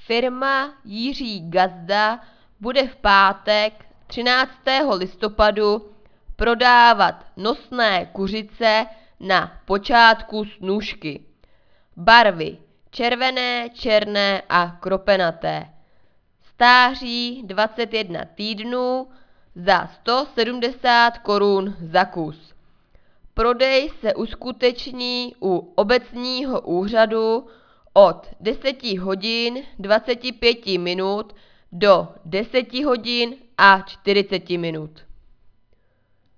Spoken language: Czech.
Firma Jiří Gazda bude v pátek 13. listopadu prodávat nosné kuřice na počátku snůšky. Barvy červené, černé a kropenaté. Stáří 21 týdnů za 170 korun za kus. Prodej se uskuteční u obecního úřadu od 10 hodin 25 minut do 10 hodin a 40 minut.